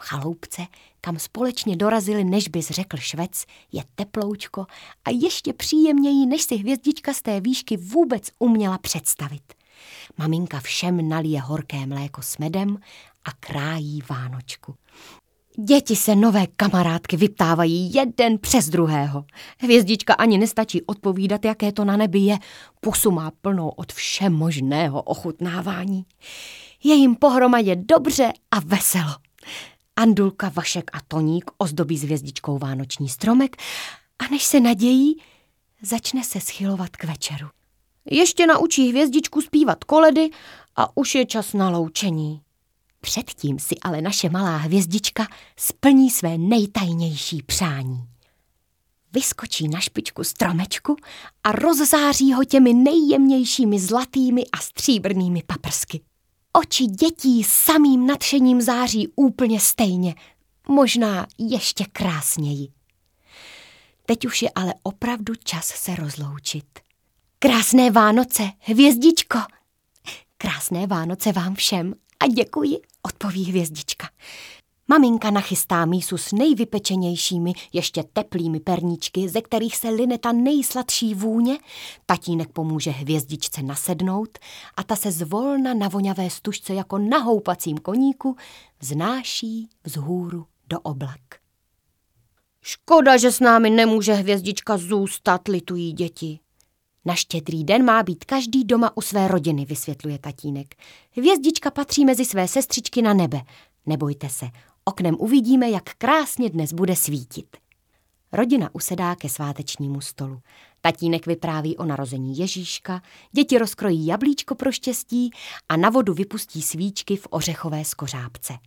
chaloupce, kam společně dorazili, než bys řekl švec, je teploučko a ještě příjemněji, než si hvězdička z té výšky vůbec uměla představit. Maminka všem nalije horké mléko s medem a krájí vánočku. Děti se nové kamarádky vyptávají jeden přes druhého. Hvězdička ani nestačí odpovídat, jaké to na nebi je. Pusu má plnou od všemožného ochutnávání. Je jim pohromadě dobře a veselo. Andulka, Vašek a Toník ozdobí s hvězdičkou vánoční stromek a než se nadějí, začne se schylovat k večeru. Ještě naučí hvězdičku zpívat koledy a už je čas na loučení. Předtím si ale naše malá hvězdička splní své nejtajnější přání. Vyskočí na špičku stromečku a rozzáří ho těmi nejjemnějšími zlatými a stříbrnými paprsky. Oči dětí samým nadšením září úplně stejně, možná ještě krásněji. Teď už je ale opravdu čas se rozloučit. Krásné Vánoce, hvězdičko! Krásné Vánoce vám všem a děkuji, odpoví hvězdička. Maminka nachystá mísu s nejvypečenějšími, ještě teplými perníčky, ze kterých se line ta nejsladší vůně. Tatínek pomůže hvězdičce nasednout a ta se zvolna na voňavé stužce jako na houpacím koníku vznáší vzhůru do oblak. Škoda, že s námi nemůže hvězdička zůstat, litují děti. Na Štědrý den má být každý doma u své rodiny, vysvětluje tatínek. Hvězdička patří mezi své sestřičky na nebe. Nebojte se, oknem uvidíme, jak krásně dnes bude svítit. Rodina usedá ke svátečnímu stolu. Tatínek vypráví o narození Ježíška, děti rozkrojí jablíčko pro štěstí a na vodu vypustí svíčky v ořechové skořápce.